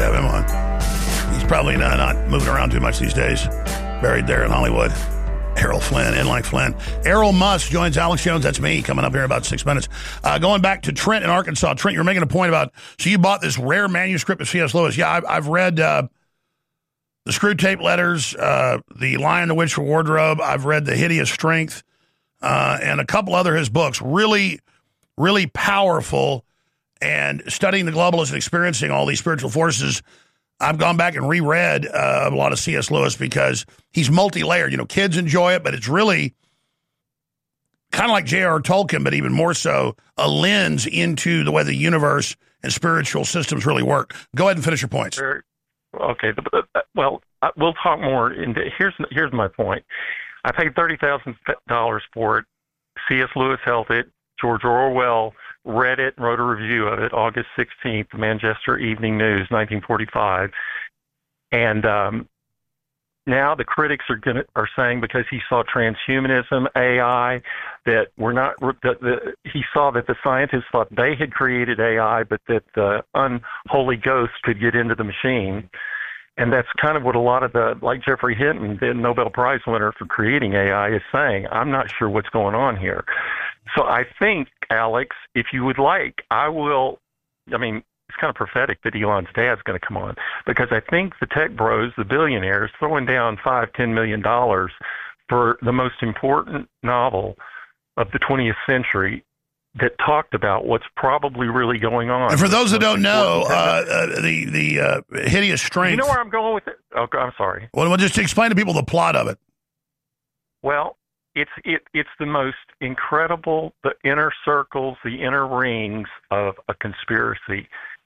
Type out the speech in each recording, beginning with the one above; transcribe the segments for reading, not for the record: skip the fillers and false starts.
have him on. He's probably not moving around too much these days. Buried there in Hollywood. Errol Flynn, in like Flynn. Errol Musk joins Alex Jones. That's me coming up here in about 6 minutes. Going back to Trent in Arkansas. Trent, you're making a point about, so you bought this rare manuscript of C.S. Lewis. Yeah, I've read the Screw Tape Letters, The Lion, the Witch, the Wardrobe. I've read The Hideous Strength, and a couple other his books. Really, really powerful. And studying the globalists and experiencing all these spiritual forces, I've gone back and reread a lot of C.S. Lewis because he's multi-layered. You know, kids enjoy it, but it's really kind of like J.R.R. Tolkien, but even more so, a lens into the way the universe and spiritual systems really work. Go ahead and finish your points. Okay. Well, we'll talk more. Here's my point. I paid $30,000 for it. C.S. Lewis held it. George Orwell read it and wrote a review of it, August 16th, the Manchester Evening News, 1945. And now the critics are saying because he saw transhumanism, AI, that he saw that the scientists thought they had created AI, but that the unholy ghost could get into the machine. And that's kind of what a lot of like Jeffrey Hinton, the Nobel Prize winner for creating AI, is saying. I'm not sure what's going on here. So I think, Alex, if you would like, it's kind of prophetic that Elon's dad's going to come on, because I think the tech bros, the billionaires, throwing down $5-10 million for the most important novel of the 20th century that talked about what's probably really going on. And for those that don't know, the Hideous Strength. You know where I'm going with it? Okay, I'm sorry. Well, just explain to people the plot of it. Well, it's the most incredible, the inner circles, the inner rings of a conspiracy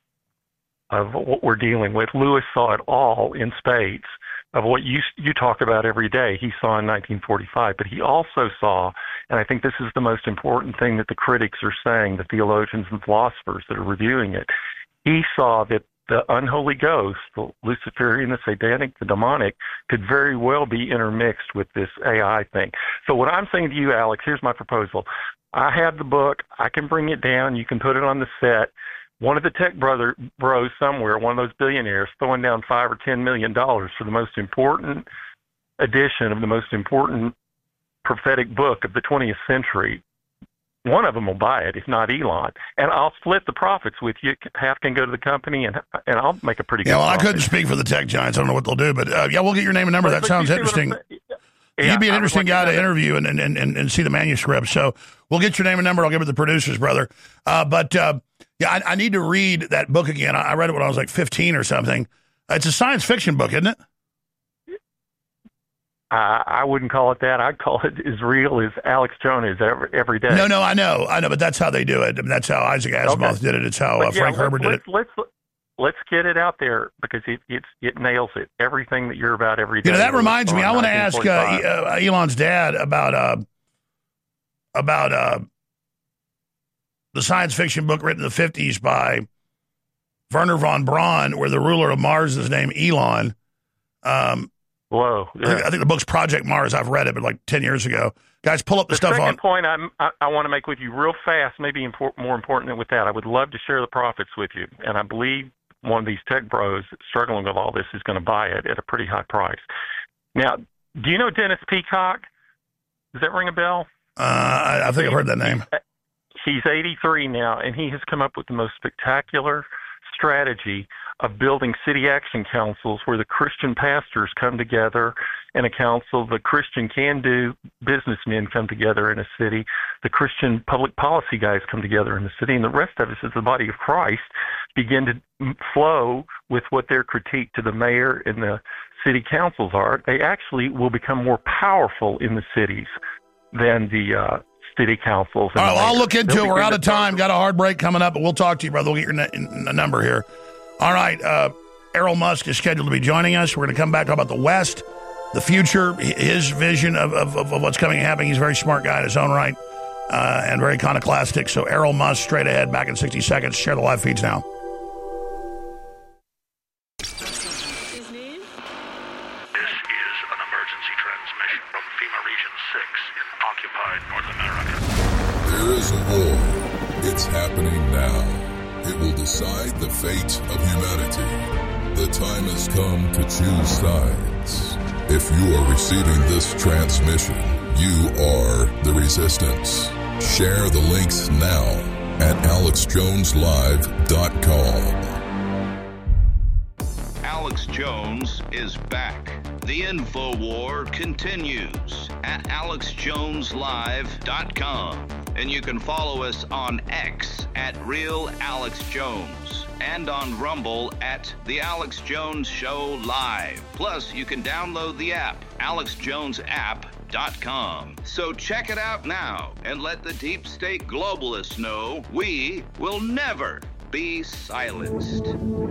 of what we're dealing with. Lewis saw it all in spades of what you talk about every day. He saw in 1945, but he also saw, and I think this is the most important thing that the critics are saying, the theologians and philosophers that are reviewing it. He saw that the unholy ghost, the Luciferian, the satanic, the demonic, could very well be intermixed with this AI thing. So what I'm saying to you, Alex, here's my proposal. I have the book. I can bring it down. You can put it on the set. One of the tech bros somewhere, one of those billionaires, throwing down $5 or $10 million for the most important edition of the most important prophetic book of the 20th century. One of them will buy it, if not Elon. And I'll split the profits with you. Half can go to the company, and I'll make a pretty good profit. I couldn't speak for the tech giants. I don't know what they'll do, but we'll get your name and number. That sounds interesting. You'd be an interesting guy to interview and see the manuscript. So we'll get your name and number. I'll give it to the producers, brother. I need to read that book again. I read it when I was like 15 or something. It's a science fiction book, isn't it? I wouldn't call it that. I'd call it as real as Alex Jones is every day. No, I know, but that's how they do it. I mean, that's how Isaac Asimov did it. It's how Frank Herbert did it. Let's get it out there because it nails it. Everything that you're about every day. That reminds me. I want to ask Elon's dad about the science fiction book written in the 50s by Werner von Braun, where the ruler of Mars is named Elon. Whoa! Yeah. I think the book's Project Mars. I've read it, but like 10 years ago. Guys, pull up the stuff on. The second point I want to make with you real fast, maybe more important than with that, I would love to share the profits with you. And I believe one of these tech bros struggling with all this is going to buy it at a pretty high price. Now, do you know Dennis Peacock? Does that ring a bell? I think I've heard that name. He's 83 now, and he has come up with the most spectacular strategy of building city action councils where the Christian pastors come together in a council, the Christian can-do businessmen come together in a city, the Christian public policy guys come together in the city, and the rest of us as the body of Christ begin to flow with what their critique to the mayor and the city councils are. They actually will become more powerful in the cities than the city councils. All right, I'll look into it. We're out of time. Got a hard break coming up, but we'll talk to you, brother. We'll get your number here. All right, Errol Musk is scheduled to be joining us. We're going to come back, talk about the West, the future, his vision of what's coming and happening. He's a very smart guy in his own right and very iconoclastic. So Errol Musk, straight ahead, back in 60 seconds. Share the live feeds now. This is an emergency transmission from FEMA Region 6 in occupied North America. There is a war. It's happening now. It will decide the fate of humanity. The The time has come to choose sides. If you are receiving this transmission, you are the resistance. Share the links now at alexjoneslive.com. Alex Jones is back. The InfoWar continues at alexjoneslive.com. And you can follow us on X at Real Alex Jones and on Rumble at The Alex Jones Show Live. Plus, you can download the app, alexjonesapp.com. So check it out now and let the deep state globalists know we will never be silenced.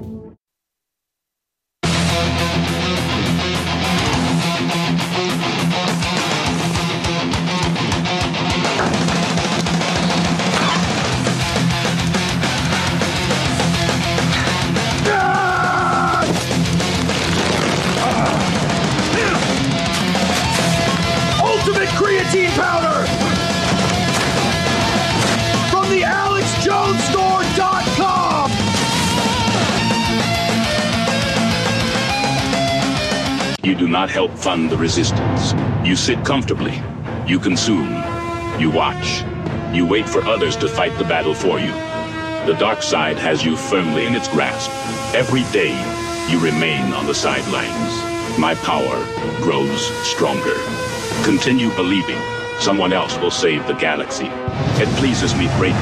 Ultimate creatine powder from the AlexJonesStore.com. You do not help fund the resistance. You sit comfortably. You consume. You watch. You wait for others to fight the battle for you. The dark side has you firmly in its grasp. Every day, you remain on the sidelines. My power grows stronger. Continue believing. Someone else will save the galaxy. It pleases me greatly.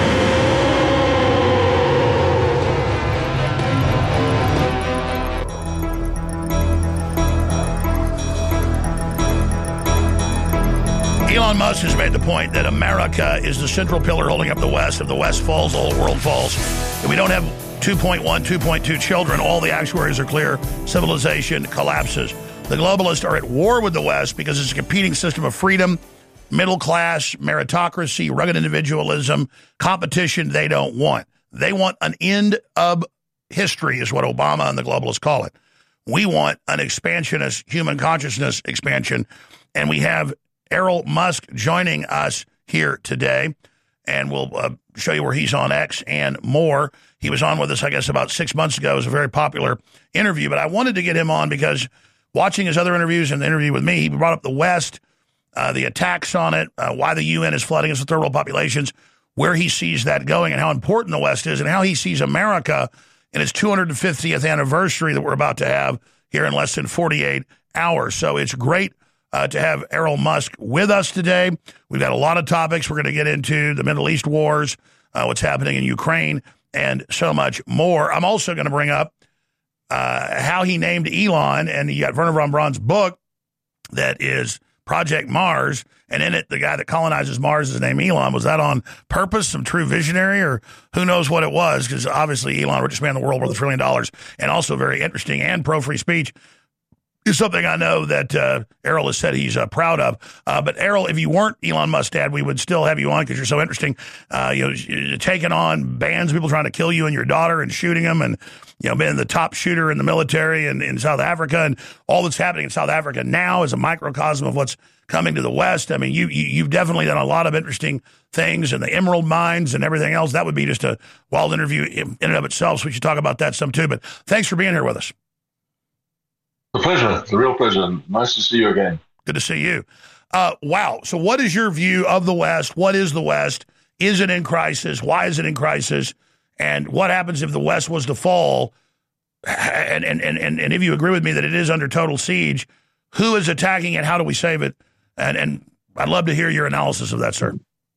Elon Musk has made the point that America is the central pillar holding up the West. If the West falls, the whole world falls. If we don't have 2.1, 2.2 children, all the actuaries are clear. Civilization collapses. The globalists are at war with the West because it's a competing system of freedom, middle class, meritocracy, rugged individualism, competition they don't want. They want an end of history is what Obama and the globalists call it. We want an expansionist human consciousness expansion, and we have Errol Musk joining us here today, and we'll show you where he's on X and more. He was on with us, I guess, about 6 months ago. It was a very popular interview, but I wanted to get him on because watching his other interviews and the interview with me, he brought up the West, the attacks on it, why the UN is flooding us with third world populations, where he sees that going and how important the West is and how he sees America in its 250th anniversary that we're about to have here in less than 48 hours. So it's great to have Errol Musk with us today. We've got a lot of topics. We're going to get into the Middle East wars, what's happening in Ukraine, and so much more. I'm also going to bring up how he named Elon, and you got Werner von Braun's book that is Project Mars, and in it, the guy that colonizes Mars is named Elon. Was that on purpose, some true visionary, or who knows what it was? Because obviously Elon, richest man in the world, worth $1 trillion, and also very interesting and pro-free speech, is something I know that Errol has said he's proud of. But Errol, if you weren't Elon Musk's dad, we would still have you on because you're so interesting. You're taking on bands, people trying to kill you and your daughter and shooting them, and being the top shooter in the military in South Africa, and all that's happening in South Africa now is a microcosm of what's coming to the West. I mean, you've definitely done a lot of interesting things, and the emerald mines and everything else. That would be just a wild interview in and of itself, so we should talk about that some too. But thanks for being here with us. A pleasure. It's a real pleasure. Nice to see you again. Good to see you. Wow. So what is your view of the West? What is the West? Is it in crisis? Why is it in crisis? And what happens if the West was to fall? And if you agree with me that it is under total siege, who is attacking it? How do we save it? And I'd love to hear your analysis of that, sir.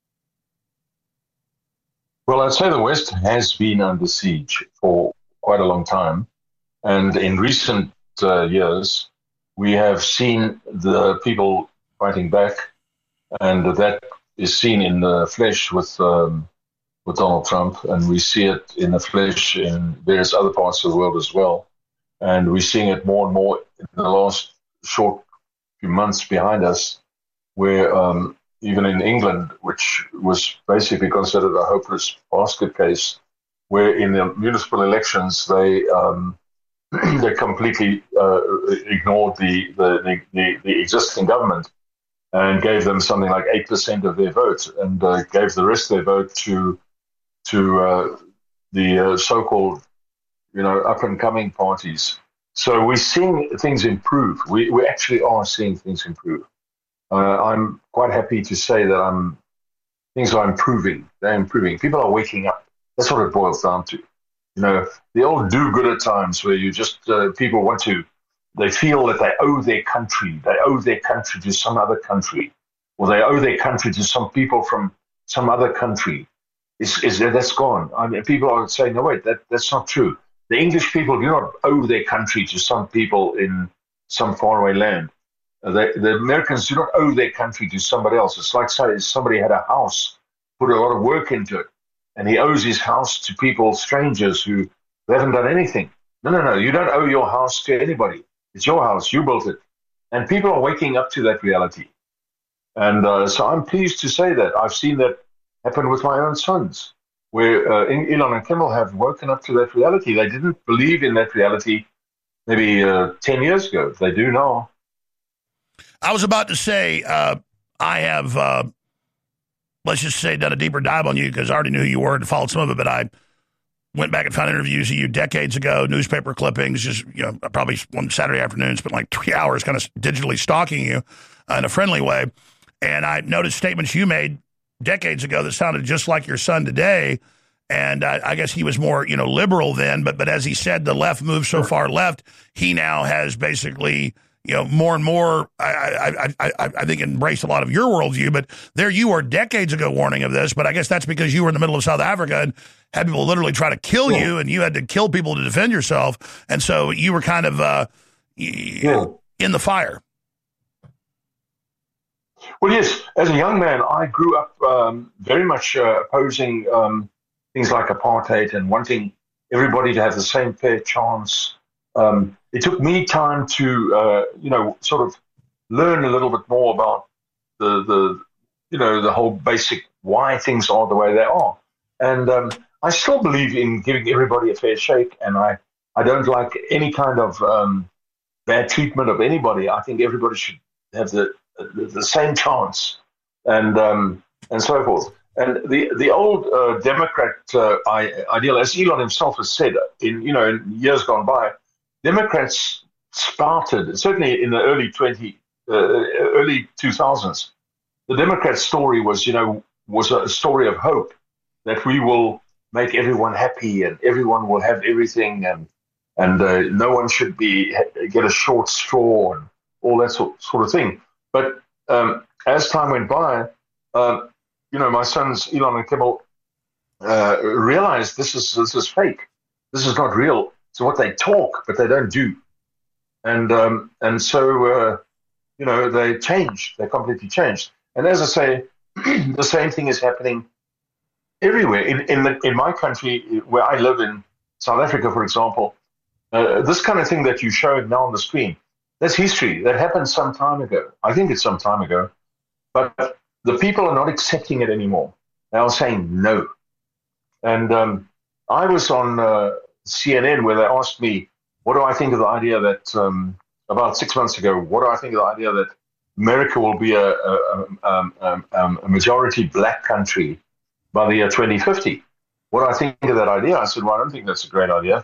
Well, I'd say the West has been under siege for quite a long time. And in recent years, we have seen the people fighting back, and that is seen in the flesh with Donald Trump, and we see it in the flesh in various other parts of the world as well. And we're seeing it more and more in the last short few months behind us, where even in England, which was basically considered a hopeless basket case, where in the municipal elections they completely ignored the existing government and gave them something like 8% of their vote, and gave the rest of their vote to the so-called up and coming parties. So we're seeing things improve. We actually are seeing things improve. I'm quite happy to say that things are improving. They're improving. People are waking up. That's what it boils down to. The old do-gooder times where you just people they feel that they owe their country. They owe their country to some other country, or they owe their country to some people from some other country. That's gone. I mean, people are saying, no, wait, that's not true. The English people do not owe their country to some people in some faraway land. The Americans do not owe their country to somebody else. It's like somebody had a house, put a lot of work into it, and he owes his house to people, strangers who haven't done anything. No. You don't owe your house to anybody. It's your house. You built it. And people are waking up to that reality. And so I'm pleased to say that I've seen that happen with my own sons, where Elon and Kimmel have woken up to that reality. They didn't believe in that reality maybe 10 years ago. They do now. I was about to say, I have, let's just say, done a deeper dive on you because I already knew who you were and followed some of it, but I went back and found interviews of you decades ago, newspaper clippings, just, probably one Saturday afternoon, spent like 3 hours kind of digitally stalking you in a friendly way. And I noticed statements you made decades ago that sounded just like your son today. And I guess he was more, liberal then. But as he said, the left moved so far left, he now has basically, more and more, I think, embraced a lot of your worldview. But there you were decades ago warning of this. But I guess that's because you were in the middle of South Africa and had people literally try to kill you, and you had to kill people to defend yourself. And so you were kind of in the fire. Well, yes. As a young man, I grew up very much opposing things like apartheid and wanting everybody to have the same fair chance. It took me time to, sort of learn a little bit more about the whole basic why things are the way they are. And I still believe in giving everybody a fair shake, and I don't like any kind of bad treatment of anybody. I think everybody should have the same chance, and so forth. And the old Democrat ideal, as Elon himself has said, in years gone by, Democrats sprouted, certainly in the early 2000s. The Democrat story was a story of hope that we will make everyone happy and everyone will have everything, and no one should get a short straw and all that sort of thing. But as time went by, my sons Elon and Kimmel realized this is fake. This is not real. It's what they talk, but they don't do. And so they changed. They completely changed. And as I say, the same thing is happening everywhere. In my country, where I live in South Africa, for example, this kind of thing that you showed now on the screen, that's history. That happened some time ago. I think it's some time ago. But the people are not accepting it anymore. They are saying no. And I was on CNN where they asked me, what do I think of the idea that, about 6 months ago, what do I think of the idea that America will be a majority black country by the year 2050? What do I think of that idea? I said, well, I don't think that's a great idea.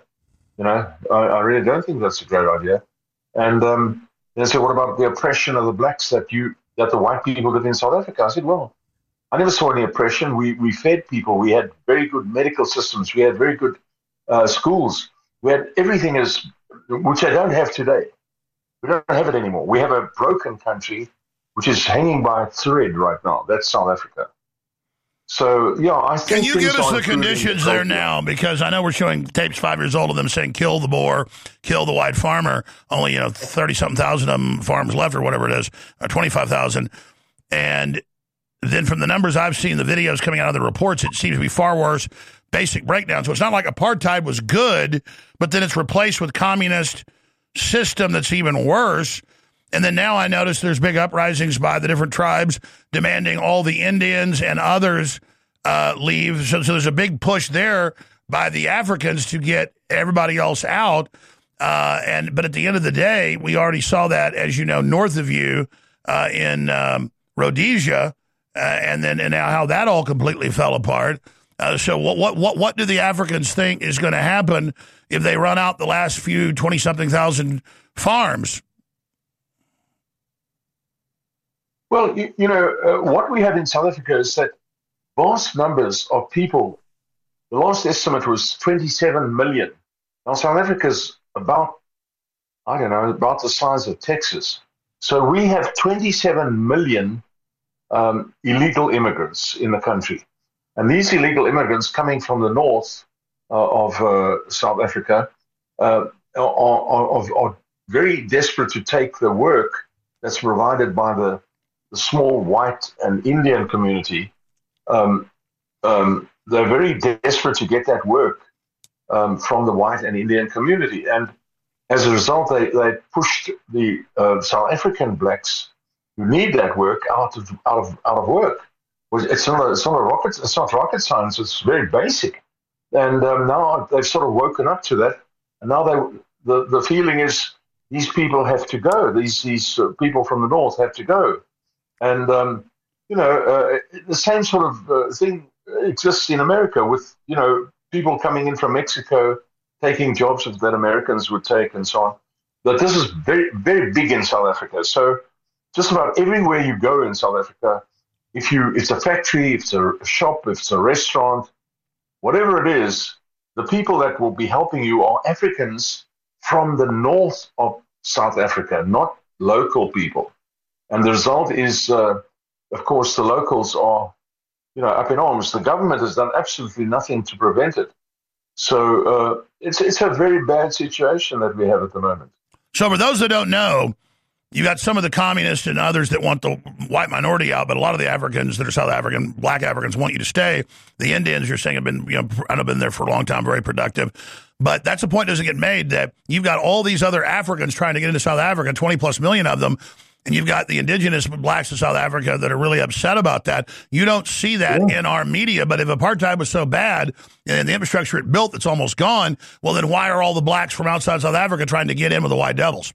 I really don't think that's a great idea. And they said, what about the oppression of the blacks that the white people did in South Africa? I said, well, I never saw any oppression. We fed people. We had very good medical systems. We had very good schools. We had everything which I don't have today. We don't have it anymore. We have a broken country which is hanging by a thread right now. That's South Africa. So, yeah, I think. Can you give us the conditions there now? Because I know we're showing tapes 5 years old of them saying, kill the Boer, kill the white farmer. Only, 30-something thousand of them farms left or whatever it is, or 25,000. And then from the numbers I've seen, the videos coming out of the reports, it seems to be far worse basic breakdown. So it's not like apartheid was good, but then it's replaced with communist system that's even worse. And then now I notice there's big uprisings by the different tribes demanding all the Indians and others leave. So there's a big push there by the Africans to get everybody else out. But at the end of the day, we already saw that, as you know, north of you in Rhodesia, and now how that all completely fell apart. So what do the Africans think is going to happen if they run out the last few 20-something thousand farms? Well, what we have in South Africa is that vast numbers of people, the last estimate was 27 million. Now, South Africa's about the size of Texas. So we have 27 million illegal immigrants in the country. And these illegal immigrants coming from the north of South Africa are very desperate to take the work that's provided by the small white and Indian community. They're very desperate to get that work from the white and Indian community. And as a result, they pushed the South African blacks who need that work out of work. It's not rocket science. It's very basic, and now they've sort of woken up to that. And now the feeling is these people have to go. These people from the north have to go, and the same sort of thing exists in America with people coming in from Mexico taking jobs that Americans would take and so on. But this is very, very big in South Africa. So just about everywhere you go in South Africa, if it's a factory, if it's a shop, if it's a restaurant, whatever it is, the people that will be helping you are Africans from the north of South Africa, not local people. And the result is, of course, the locals are, up in arms. The government has done absolutely nothing to prevent it. So it's a very bad situation that we have at the moment. So for those that don't know, you got some of the communists and others that want the white minority out, but a lot of the Africans that are South African, black Africans, want you to stay. The Indians, you're saying, have been there for a long time, very productive. But that's the point that doesn't get made, that you've got all these other Africans trying to get into South Africa, 20-plus million of them, and you've got the indigenous blacks of South Africa that are really upset about that. You don't see that in our media, but if apartheid was so bad and the infrastructure it built that's almost gone, well, then why are all the blacks from outside South Africa trying to get in with the white devils?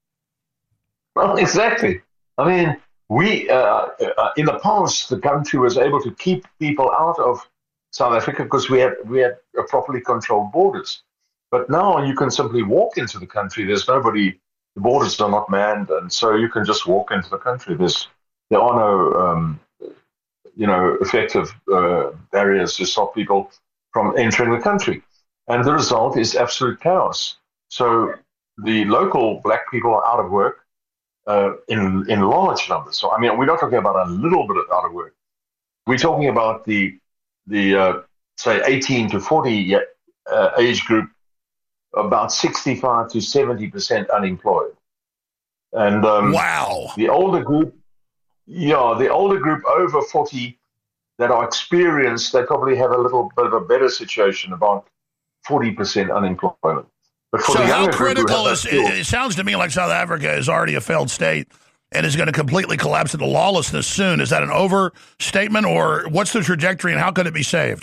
Well, exactly. I mean, we in the past, the country was able to keep people out of South Africa because we had properly controlled borders. But now you can simply walk into the country. There's nobody. The borders are not manned, and so you can just walk into the country. There are no effective barriers to stop people from entering the country, and the result is absolute chaos. So the local black people are out of work. In large numbers. So, I mean, we're not talking about a little bit out of work. We're talking about the say, 18 to 40 age group, about 65 to 70% unemployed. And wow. The older group over 40 that are experienced, they probably have a little bit of a better situation, about 40% unemployment. But for so the how critical is it sounds to me like South Africa is already a failed state and is going to completely collapse into lawlessness soon. Is that an overstatement, or what's the trajectory and how could it be saved?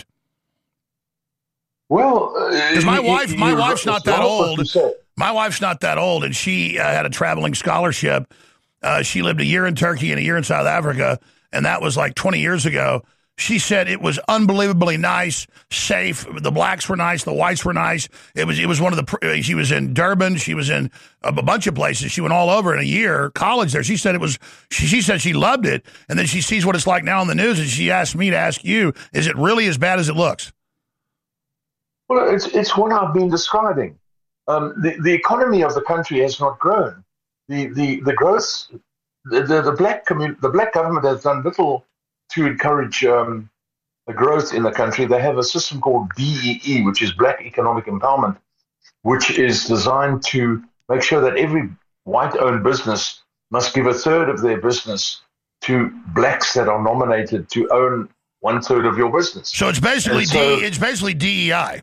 Well, because my wife's not that old. My wife's not that old, and she had a traveling scholarship. She lived a year in Turkey and a year in South Africa, and that was like 20 years ago. She said it was unbelievably nice, safe. The blacks were nice. The whites were nice. It was one of the, she was in Durban. She was in a bunch of places. She went all over in a year, college there. She said she said she loved it. And then she sees what it's like now on the news. And she asked me to ask you, is it really as bad as it looks? Well, it's what I've been describing. The economy of the country has not grown. The growth, the black government has done little to encourage the growth in the country. They have a system called BEE, which is Black Economic Empowerment, which is designed to make sure that every white-owned business must give a third of their business to blacks that are nominated to own 1/3 of your business. So it's basically DEI.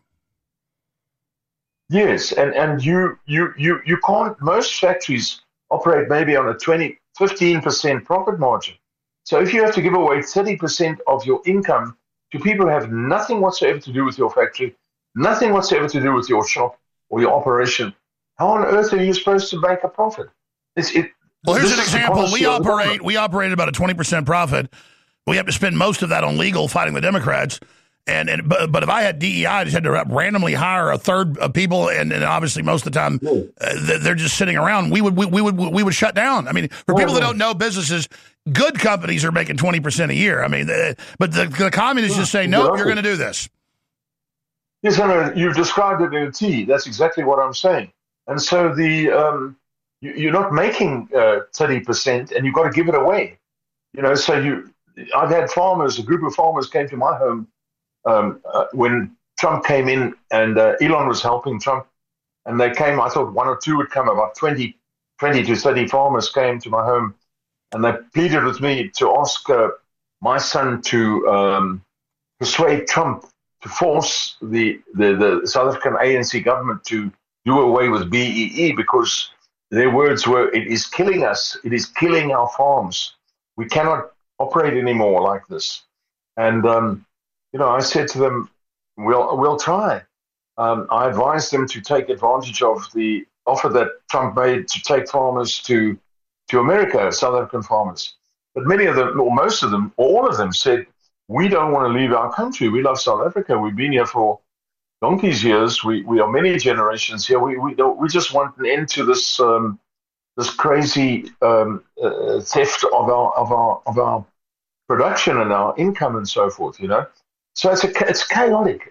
Yes, and you can't. Most factories operate maybe on a 15% profit margin. So if you have to give away 30% of your income to people who have nothing whatsoever to do with your factory, nothing whatsoever to do with your shop or your operation, how on earth are you supposed to make a profit? Well, here's an example. We operate about a 20% profit. We have to spend most of that on legal, fighting the Democrats. But if I had DEI, I just had to randomly hire a third of people, and obviously most of the time they're just sitting around. We would shut down. I mean, for people that don't know businesses, good companies are making 20% a year. I mean, but the communists just say, no, you're going to do this. Yes, no, you've described it in a T. That's exactly what I'm saying. And so you're not making 30%, and you've got to give it away. So I've had farmers, a group of farmers came to my home when Trump came in, and Elon was helping Trump, and they came. I thought one or two would come. About 20 to 30 farmers came to my home, and they pleaded with me to ask my son to persuade Trump to force the South African ANC government to do away with BEE, because their words were, "It is killing us. It is killing our farms. We cannot operate anymore like this." And I said to them, "We'll try." I advised them to take advantage of the offer that Trump made to take farmers to America, South African farmers. But many of them, or most of them, or all of them said, "We don't want to leave our country. We love South Africa. We've been here for donkey's years. We are many generations here. We just want an end to this this crazy theft of our production and our income and so forth. So it's chaotic.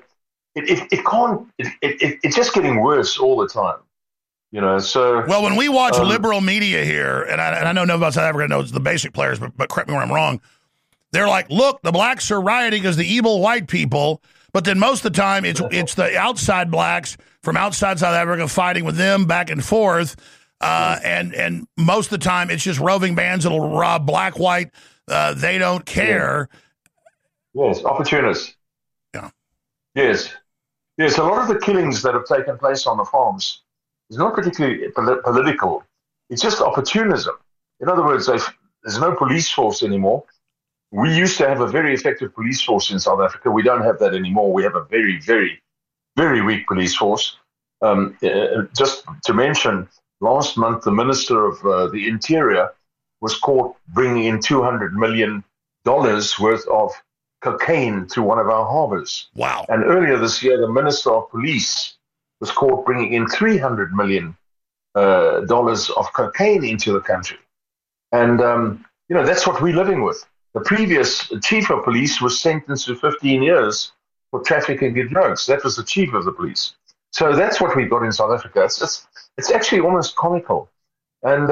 It's just getting worse all the time. So well, when we watch liberal media here, and I know about South Africa, knows the basic players, but correct me when I'm wrong. They're like, look, the blacks are rioting as the evil white people, but then most of the time it's the outside blacks from outside South Africa fighting with them back and forth, and most of the time it's just roving bands that'll rob black, white. They don't care. Yes, opportunists. Yeah. Yes. A lot of the killings that have taken place on the farms is not particularly political. It's just opportunism. In other words, there's no police force anymore. We used to have a very effective police force in South Africa. We don't have that anymore. We have a very, very, very weak police force. Just to mention, last month, the Minister of the Interior was caught bringing in $200 million worth of cocaine through one of our harbors. Wow. And earlier this year, the Minister of Police was caught bringing in $300 million of cocaine into the country. And, that's what we're living with. The previous chief of police was sentenced to 15 years for trafficking in drugs. That was the chief of the police. So that's what we've got in South Africa. It's actually almost comical. And,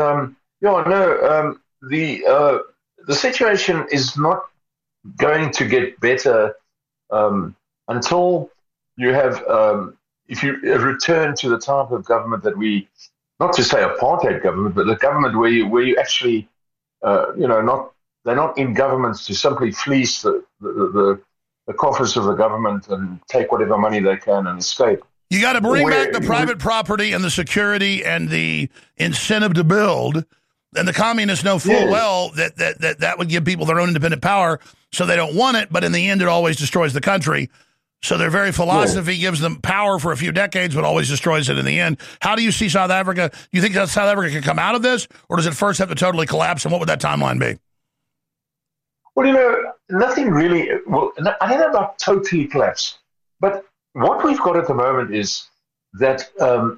the situation is not going to get better until you have, if you return to the type of government that not to say apartheid government, but the government where you actually, they're not in governments to simply fleece the coffers of the government and take whatever money they can and escape. You got to bring back the private property and the security and the incentive to build. And the communists know full well that would give people their own independent power, so they don't want it. But in the end, it always destroys the country. So their very philosophy gives them power for a few decades, but always destroys it in the end. How do you see South Africa? Do you think that South Africa can come out of this, or does it first have to totally collapse? And what would that timeline be? Well, nothing really. Well, I don't know about totally collapse, but what we've got at the moment is that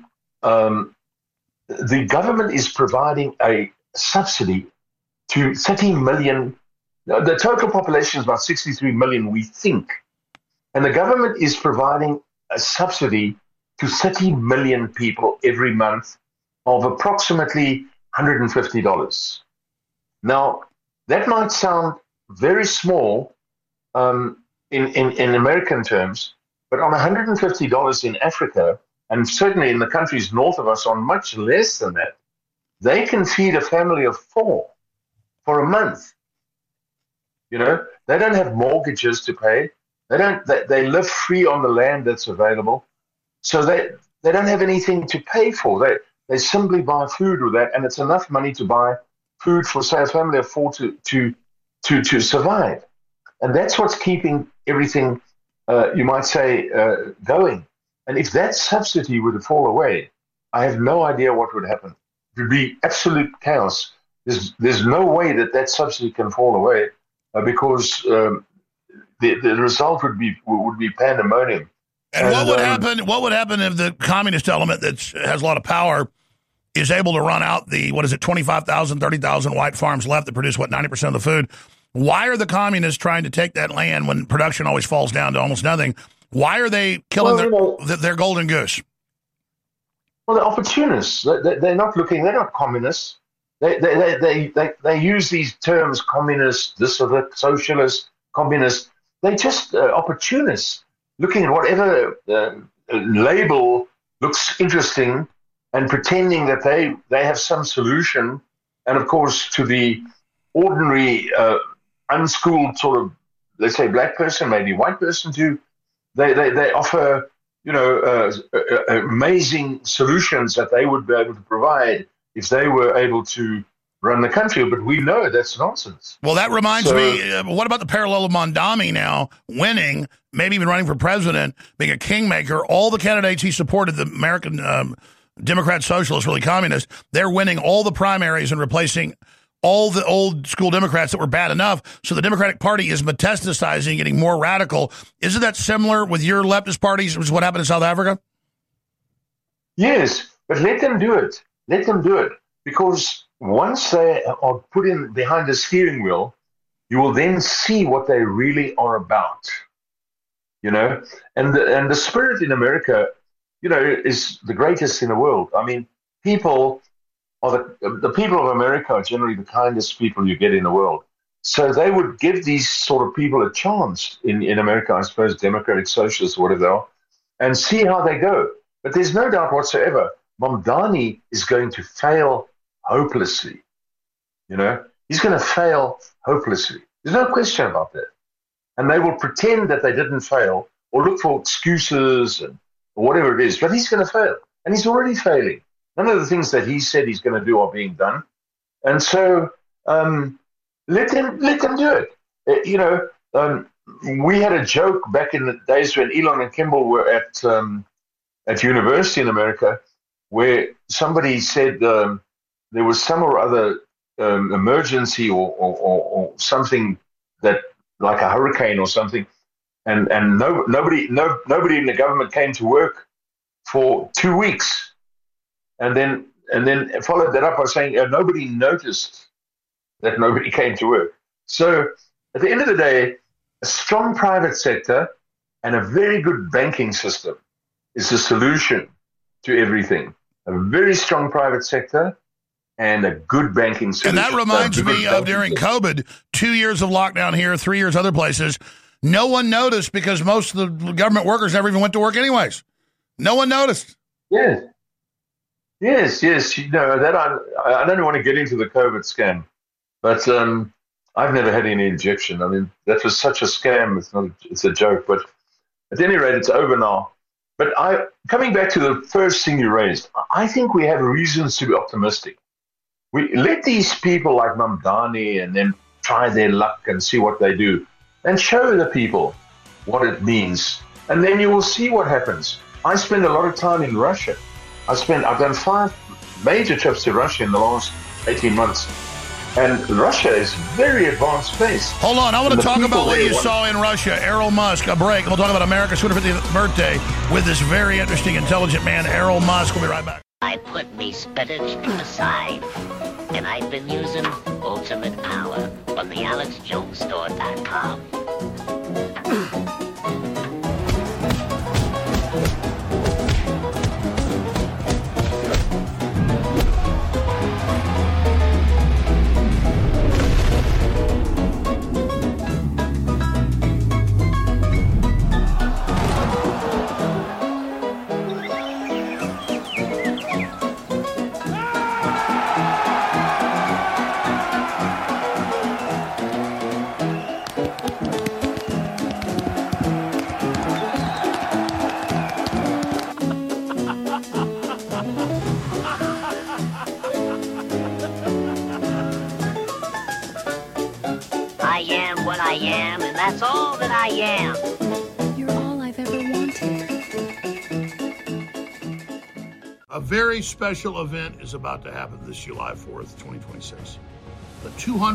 the government is providing a subsidy to 30 million. The total population is about 63 million, we think. And the government is providing a subsidy to 30 million people every month of approximately $150. Now, that might sound very small in American terms, but on $150 in Africa, and certainly in the countries north of us on much less than that, they can feed a family of 4 for a month. They don't have mortgages to pay. They live free on the land that's available. So they don't have anything to pay for. They simply buy food with that, and it's enough money to buy food for, say, a family of 4 to survive. And that's what's keeping everything, you might say, going. And if that subsidy were to fall away, I have no idea what would happen. It would be absolute chaos. There's no way that subsidy can fall away because the result would be pandemonium. And what would happen? What would happen if the communist element that has a lot of power is able to run out the 25,000, 30,000 white farms left that produce 90% of the food? Why are the communists trying to take that land when production always falls down to almost nothing? Why are they killing their golden goose? Well, they're opportunists. They're not looking. They're not communists. They use these terms: communist, this or that, socialist, communist. They're just opportunists, looking at whatever label looks interesting and pretending that they have some solution. And of course, to the ordinary, unschooled sort of, let's say, black person, maybe white person too, they offer, amazing solutions that they would be able to provide if they were able to run the country. But we know that's nonsense. Well, that reminds me, what about the parallel of Mondami now winning, maybe even running for president, being a kingmaker? All the candidates he supported, the American Democrat socialists, really communists, they're winning all the primaries and replacing all the old school Democrats that were bad enough. So the Democratic Party is metastasizing, getting more radical. Isn't that similar with your leftist parties, which is what happened in South Africa? Yes, but let them do it. Let them do it. Because once they are put in behind the steering wheel, you will then see what they really are about. And the spirit in America, is the greatest in the world. I mean, people are the people of America are generally the kindest people you get in the world. So they would give these sort of people a chance in America, I suppose, democratic socialists, whatever they are, and see how they go. But there's no doubt whatsoever, Mamdani is going to fail hopelessly. He's going to fail hopelessly. There's no question about that. And they will pretend that they didn't fail or look for excuses or whatever it is, but he's going to fail. And he's already failing. None of the things that he said he's going to do are being done. And so let them do it. We had a joke back in the days when Elon and Kimball were at university in America, where somebody said there was some or other emergency or something that, like a hurricane or something, and nobody in the government came to work for 2 weeks. And then followed that up by saying nobody noticed that nobody came to work. So at the end of the day, a strong private sector and a very good banking system is the solution to everything. A very strong private sector and a good banking system. And that reminds me of during COVID, 2 years of lockdown here, 3 years other places. No one noticed because most of the government workers never even went to work anyways. No one noticed. Yes. That I don't want to get into the COVID scam, but I've never had any injection. I mean, that was such a scam. It's a joke, but at any rate, it's over now. But coming back to the first thing you raised, I think we have reasons to be optimistic. We let these people like Mamdani and then try their luck and see what they do, and show the people what it means, and then you will see what happens. I spend a lot of time in Russia. I've done 5 major trips to Russia in the last 18 months. And Russia is a very advanced place. Hold on, I want to talk about what you saw in Russia. Errol Musk, a break. We'll talk about America's 250th birthday with this very interesting, intelligent man, Errol Musk. We'll be right back. I put me spinach aside, and I've been using Ultimate Power on the AlexJonesStore.com. I am, and that's all that I am. You're all I've ever wanted. A very special event is about to happen this July 4th, 2026. the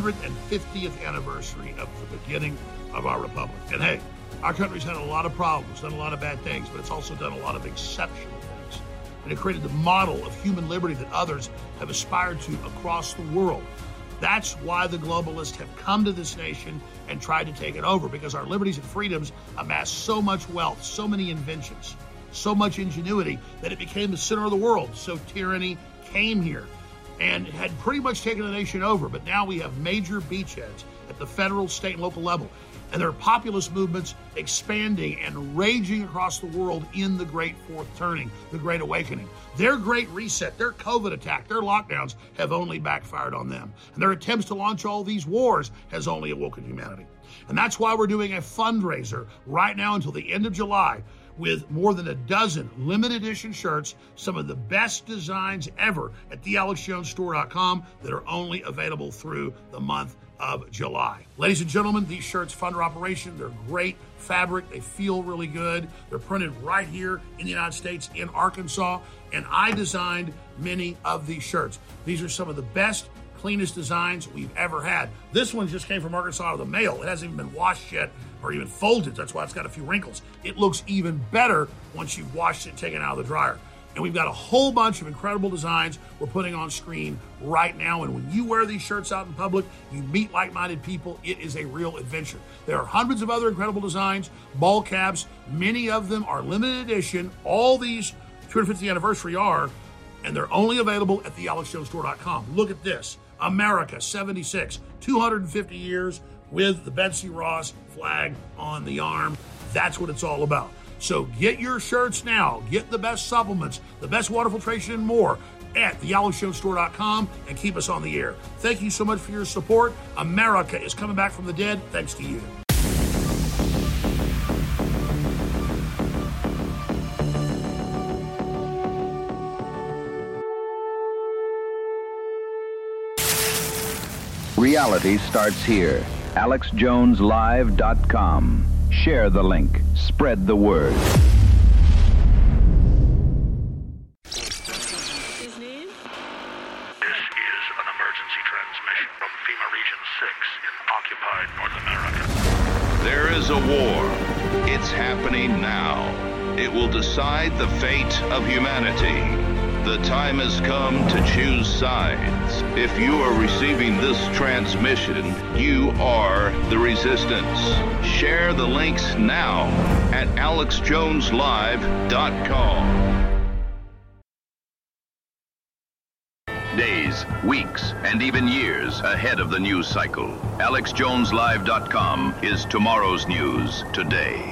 250th anniversary of the beginning of our republic. And hey, our country's had a lot of problems, done a lot of bad things, but it's also done a lot of exceptional things. And it created the model of human liberty that others have aspired to across the world. That's why the globalists have come to this nation and tried to take it over, because our liberties and freedoms amassed so much wealth, so many inventions, so much ingenuity that it became the center of the world. So tyranny came here and had pretty much taken the nation over. But now we have major beachheads at the federal, state, and local level. And there are populist movements expanding and raging across the world in the Great Fourth Turning, the Great Awakening. Their Great Reset, their COVID attack, their lockdowns have only backfired on them. And their attempts to launch all these wars has only awoken humanity. And that's why we're doing a fundraiser right now until the end of July with more than a dozen limited edition shirts, some of the best designs ever at thealexjonesstore.com that are only available through the month of July. Ladies and gentlemen, these shirts fund our operation. They're great fabric. They feel really good. They're printed right here in the United States in Arkansas, and I designed many of these shirts. These are some of the best, cleanest designs we've ever had. This one just came from Arkansas out of the mail. It hasn't even been washed yet or even folded. That's why it's got a few wrinkles. It looks even better once you've washed it and taken it out of the dryer. And we've got a whole bunch of incredible designs we're putting on screen right now. And when you wear these shirts out in public, you meet like-minded people. It is a real adventure. There are hundreds of other incredible designs, ball caps. Many of them are limited edition. All these 250th anniversary are, and they're only available at thealexjonesstore.com. Look at this. America 76, 250 years with the Betsy Ross flag on the arm. That's what it's all about. So get your shirts now. Get the best supplements, the best water filtration, and more at thealexjonesstore.com, and keep us on the air. Thank you so much for your support. America is coming back from the dead thanks to you. Reality starts here. AlexJonesLive.com. Share the link. Spread the word. His name? This is an emergency transmission from FEMA Region 6 in occupied North America. There is a war. It's happening now. It will decide the fate of humanity. The time has come to choose sides. If you are receiving this transmission, you are the resistance. Share the links now at AlexJonesLive.com. Days, weeks, and even years ahead of the news cycle. AlexJonesLive.com is tomorrow's news today.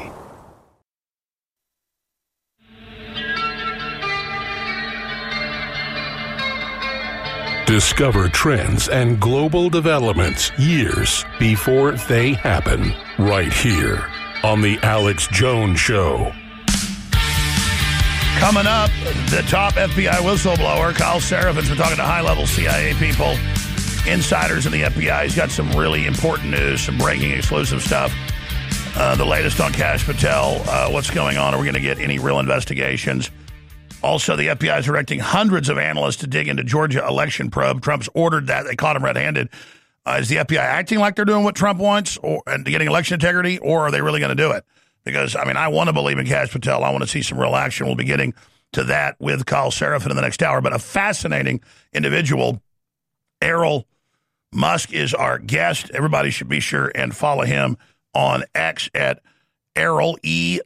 Discover trends and global developments years before they happen, right here on The Alex Jones Show. Coming up, the top FBI whistleblower, Kyle Serafin's been talking to high-level CIA people, insiders in the FBI. He's got some really important news, some breaking exclusive stuff. The latest on Kash Patel, what's going on? Are we going to get any real investigations? Also, the FBI is directing hundreds of analysts to dig into Georgia election probe. Trump's ordered that. They caught him red-handed. Is the FBI acting like they're doing what Trump wants and getting election integrity, or are they really going to do it? Because, I mean, I want to believe in Kash Patel. I want to see some real action. We'll be getting to that with Kyle Serafin in the next hour. But a fascinating individual, Errol Musk, is our guest. Everybody should be sure and follow him on X at Errol,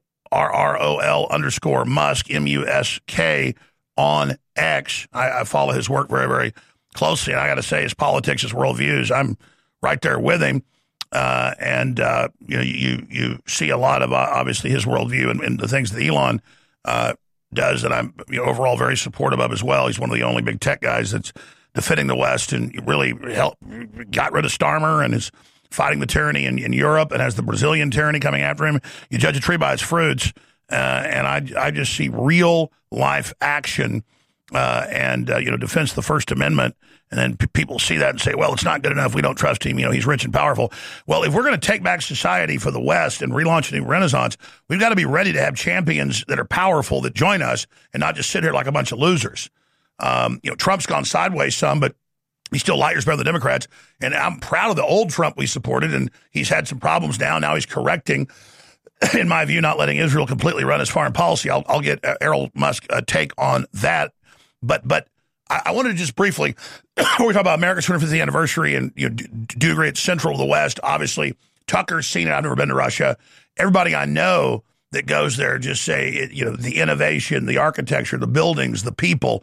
ERROL _Musk, MUSK on X. I follow his work very, very closely. And I got to say, his politics, his worldviews, I'm right there with him. You see a lot of, obviously, his worldview and the things that Elon does that I'm overall very supportive of as well. He's one of the only big tech guys that's defending the West and really got rid of Starmer and is fighting the tyranny in Europe and has the Brazilian tyranny coming after him. You judge a tree by its fruits. And I just see real life action defense of the First Amendment. And then people see that and say, well, it's not good enough. We don't trust him. He's rich and powerful. Well, if we're going to take back society for the West and relaunch a new renaissance, we've got to be ready to have champions that are powerful that join us and not just sit here like a bunch of losers. Trump's gone sideways some, but He's still light years better than the Democrats. And I'm proud of the old Trump we supported, and he's had some problems now. Now he's correcting, in my view, not letting Israel completely run his foreign policy. I'll get Errol Musk take on that. But I wanted to just briefly, we're talking about America's 25th anniversary, and do agree it's central to the West. Obviously, Tucker's seen it. I've never been to Russia. Everybody I know that goes there just say, the innovation, the architecture, the buildings, the people,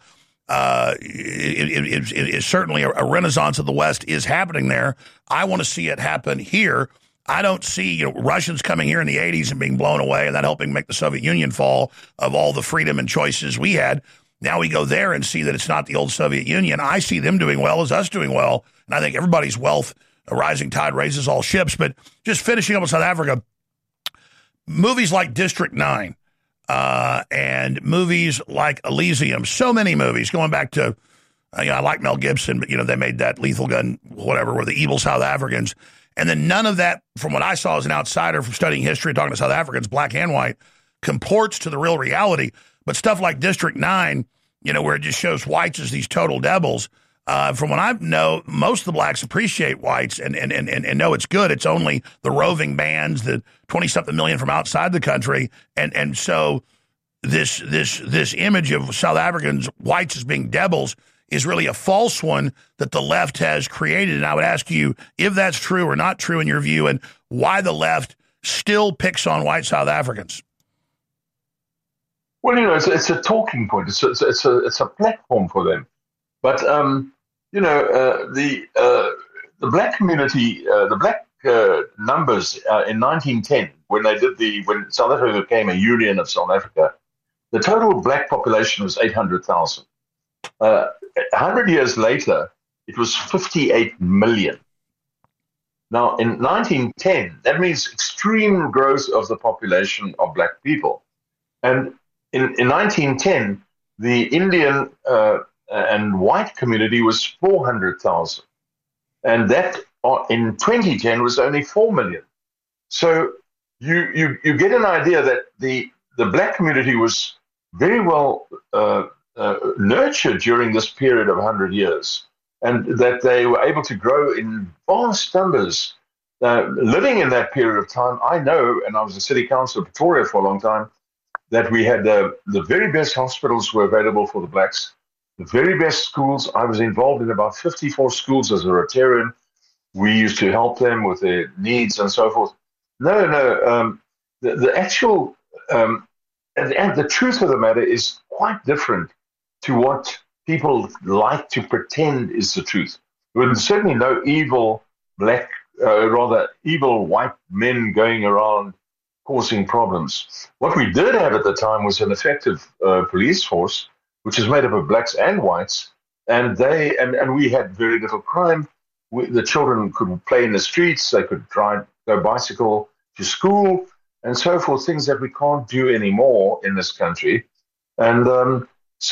it is certainly a renaissance of the West is happening there. I want to see it happen here. I don't see Russians coming here in the 80s and being blown away and that helping make the Soviet Union fall of all the freedom and choices we had. Now we go there and see that it's not the old Soviet Union. I see them doing well as us doing well. And I think everybody's wealth, a rising tide raises all ships. But just finishing up with South Africa, movies like District 9 and movies like Elysium, so many movies going back to, I like Mel Gibson, but, they made that Lethal Gun, whatever, were the evil South Africans. And then none of that, from what I saw as an outsider from studying history and talking to South Africans, black and white, comports to the real reality. But stuff like District 9, where it just shows whites as these total devils, from what I know, most of the blacks appreciate whites and know it's good. It's only the roving bands, the 20-something million from outside the country. And so this image of South Africans, whites as being devils, is really a false one that the left has created. And I would ask you if that's true or not true in your view, and why the left still picks on white South Africans. Well, it's a talking point. It's a platform for them. But the black community, the black numbers in 1910, when South Africa became a union of South Africa, the total black population was 800,000. 100 years later, it was 58 million. Now, in 1910, that means extreme growth of the population of black people. And in 1910, the Indian and white community was 400,000. And that in 2010 was only 4 million. So you get an idea that the black community was very well nurtured during this period of 100 years, and that they were able to grow in vast numbers. Living in that period of time, I know, and I was a city councillor of Pretoria for a long time, that we had the very best hospitals were available for the blacks, the very best schools. I was involved in about 54 schools as a Rotarian. We used to help them with their needs and so forth. The actual, and the truth of the matter is quite different to what people like to pretend is the truth. There was certainly no evil evil white men going around causing problems. What we did have at the time was an effective police force, which is made up of blacks and whites, and we had very little crime. The children could play in the streets, they could go bicycle to school, and so forth, things that we can't do anymore in this country. And it's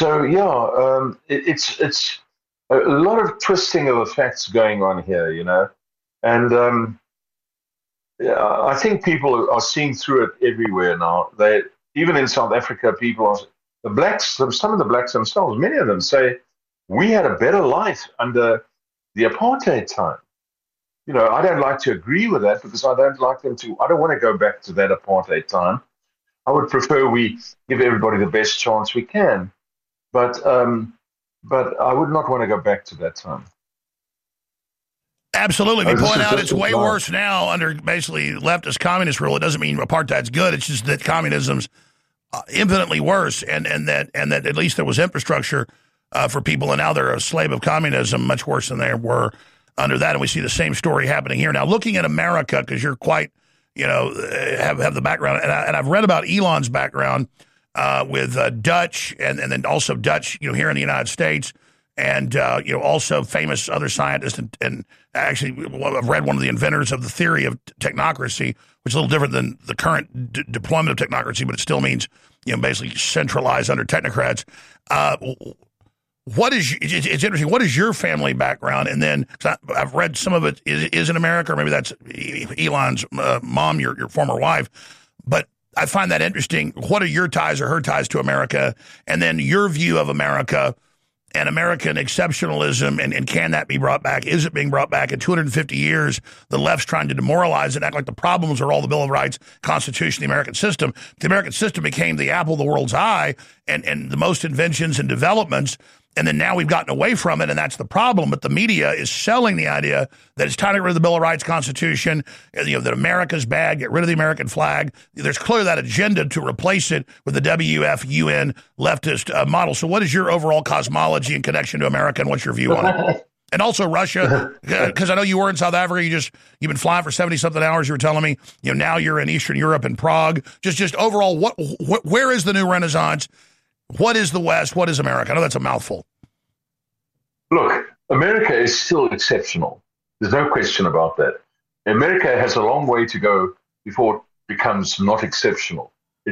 a lot of twisting of the facts going on here, and I think people are seeing through it everywhere now. Even in South Africa, some of the blacks themselves, many of them say, we had a better life under the apartheid time. I don't like to agree with that because I don't want to go back to that apartheid time. I would prefer we give everybody the best chance we can. But I would not want to go back to that time. Absolutely. We point out it's way worse now under basically leftist communist rule. It doesn't mean apartheid's good. It's just that communism's infinitely worse, and that at least there was infrastructure for people, and now they're a slave of communism, much worse than they were under that. And we see the same story happening here. Now, looking at America, because you're quite, have the background, and I've read about Elon's background with Dutch and then also Dutch, here in the United States. And, also famous other scientists. And actually, I've read one of the inventors of the theory of technocracy, which is a little different than the current deployment of technocracy, but it still means, basically centralized under technocrats. It's interesting. What is your family background? And then I've read some of it is in America, or maybe that's Elon's mom, your former wife. But I find that interesting. What are your ties or her ties to America? And then your view of America. and American exceptionalism, and can that be brought back? Is it being brought back? In 250 years, the left's trying to demoralize it, act like the problems are all the Bill of Rights, Constitution, the American system. The American system became the apple of the world's eye, and the most inventions and developments, and then now we've gotten away from it, and that's the problem. But the media is selling the idea that it's time to get rid of the Bill of Rights, Constitution, that America's bad, get rid of the American flag. There's clearly that agenda to replace it with the WFUN leftist model. So what is your overall cosmology and connection to America, and what's your view on it? And also Russia, because I know you were in South Africa. You've been flying for 70-something hours. You were telling me, now you're in Eastern Europe and Prague. Just overall, where is the new Renaissance? What is the West? What is America? I know that's a mouthful. Look, America is still exceptional. There's no question about that. America has a long way to go before it becomes not exceptional.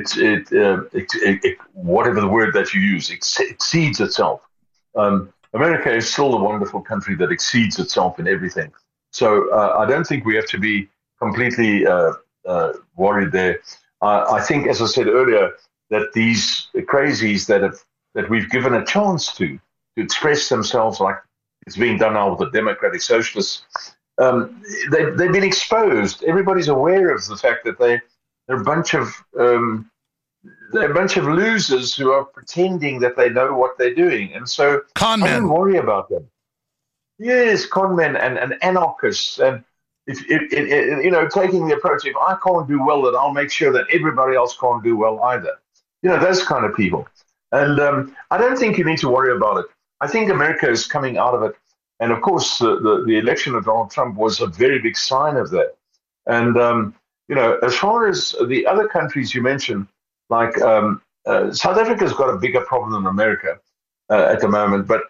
Whatever the word that you use, exceeds itself. America is still a wonderful country that exceeds itself in everything. So I don't think we have to be completely worried there. I think, as I said earlier, that these crazies that we've given a chance to express themselves like it's being done now with the Democratic Socialists, they've been exposed. Everybody's aware of the fact that they're a bunch of losers who are pretending that they know what they're doing, and so I don't worry about them. Yes, con men and anarchists, and if taking the approach, if I can't do well, then I'll make sure that everybody else can't do well either. Those kind of people. And I don't think you need to worry about it. I think America is coming out of it. And, of course, the election of Donald Trump was a very big sign of that. And, as far as the other countries you mentioned, like South Africa's got a bigger problem than America at the moment. But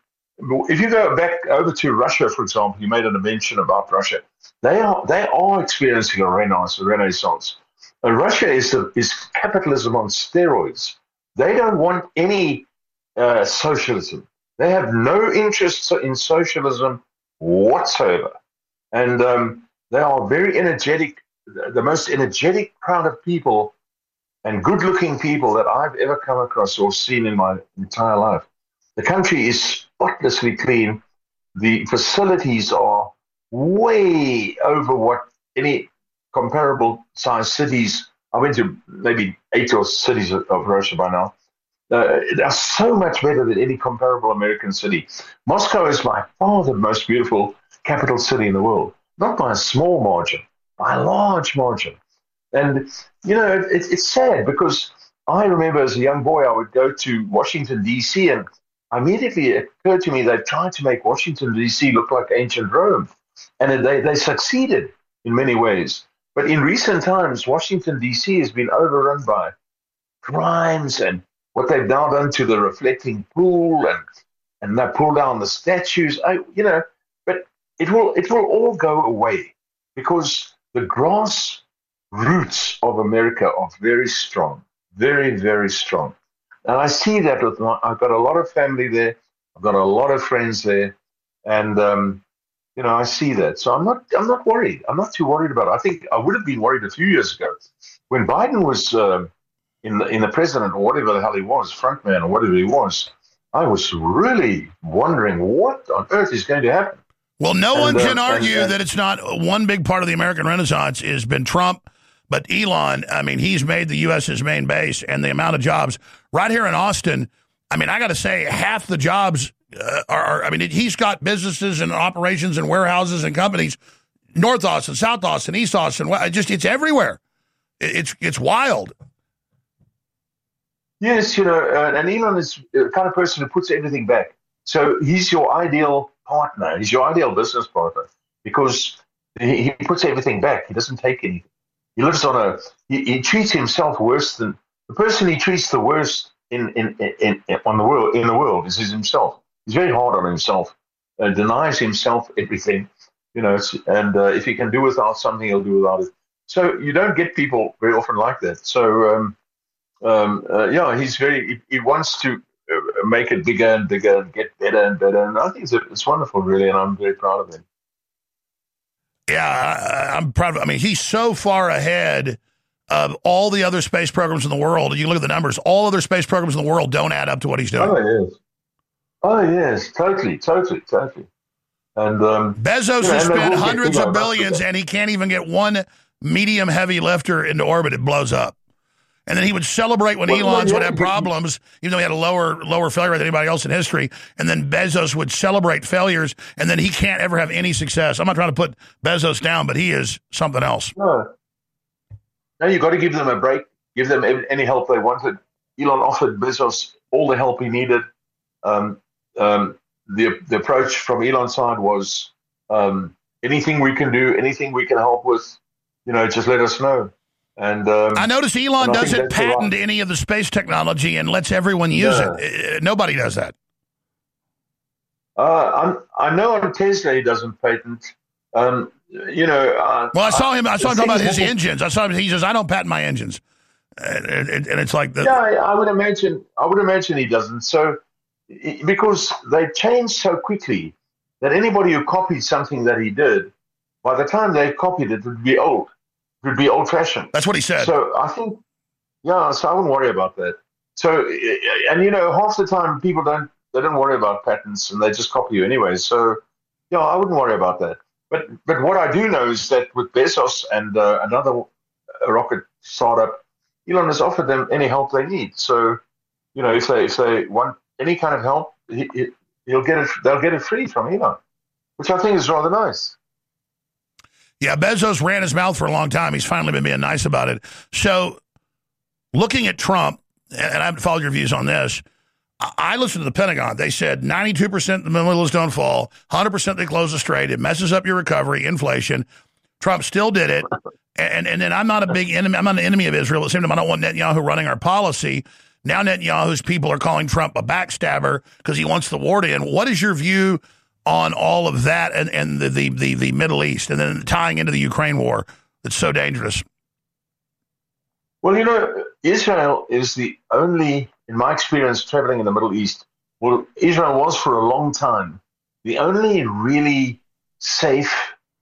if you go back over to Russia, for example, you made a mention about Russia. They are experiencing a renaissance. Russia is capitalism on steroids. They don't want any socialism. They have no interest in socialism whatsoever. And they are very energetic, the most energetic crowd of people and good-looking people that I've ever come across or seen in my entire life. The country is spotlessly clean. The facilities are way over what any comparable sized cities. I went to maybe 8 or cities of Russia by now. They're so much better than any comparable American city. Moscow is by far the most beautiful capital city in the world, not by a small margin, by a large margin. And, it's sad because I remember as a young boy, I would go to Washington, D.C., and immediately it occurred to me they tried to make Washington, D.C. look like ancient Rome. And they succeeded in many ways. But in recent times, Washington, D.C. has been overrun by crimes and what they've now done to the reflecting pool and they pull down the statues. But it will all go away because the grass roots of America are very strong, very, very strong. And I see that I've got a lot of family there. I've got a lot of friends there. And, I see that. So I'm not worried. I'm not too worried about it. I think I would have been worried a few years ago when Biden was in the president or whatever the hell he was, frontman or whatever he was. I was really wondering what on earth is going to happen. Well, no one can argue that it's not one big part of the American Renaissance has been Trump, but Elon, he's made the U.S. his main base, and the amount of jobs right here in Austin, I got to say half the jobs he's got businesses and operations and warehouses and companies, North Austin, South Austin, East Austin, it's everywhere. It's wild. Yes, and Elon is the kind of person who puts everything back. So he's your ideal partner. He's your ideal business partner because he puts everything back. He doesn't take anything. He lives on he treats himself worse than the person he treats the worst in the world is himself. He's very hard on himself, denies himself everything, and if he can do without something, he'll do without it. So you don't get people very often like that. So, he wants to make it bigger and bigger and get better and better. And I think it's wonderful, really, and I'm very proud of him. Yeah, I'm proud of him. He's so far ahead of all the other space programs in the world. You look at the numbers, all other space programs in the world don't add up to what he's doing. Oh, it is. Oh yes, totally. And Bezos has spent hundreds of billions, and he can't even get one medium heavy lifter into orbit. It blows up. And then he would celebrate when Elon's would have problems, even though he had a lower failure rate than anybody else in history. And then Bezos would celebrate failures, and then he can't ever have any success. I'm not trying to put Bezos down, but he is something else. No, you got to give them a break. Give them any help they wanted. Elon offered Bezos all the help he needed. The approach from Elon's side was anything we can do, anything we can help with, just let us know. And I notice Elon doesn't patent any of the space technology and lets everyone use it. Nobody does that. I know on Tesla he doesn't patent. Well, I saw him talk about his engines. He says, I don't patent my engines. And it's like I would imagine he doesn't. So because they change so quickly that anybody who copied something that he did, by the time they copied it would be old. It would be old-fashioned. That's what he said. So I think, so I wouldn't worry about that. So, and half the time people don't worry about patents and they just copy you anyway. So, I wouldn't worry about that. But what I do know is that with Bezos and another rocket startup, Elon has offered them any help they need. So, if they want any kind of help, he'll get it. They'll get it free from Elon, which I think is rather nice. Yeah, Bezos ran his mouth for a long time. He's finally been being nice about it. So, looking at Trump, and I haven't followed your views on this, I listened to the Pentagon. They said 92% the middles don't fall, 100% they close the strait. It messes up your recovery, inflation. Trump still did it. And then I'm not a big enemy. I'm not an enemy of Israel. At the same time, I don't want Netanyahu running our policy. Now Netanyahu's people are calling Trump a backstabber because he wants the war to end. What is your view on all of that and the Middle East, and then tying into the Ukraine war that's so dangerous? Well, Israel is the only, in my experience traveling in the Middle East, Israel was for a long time the only really safe,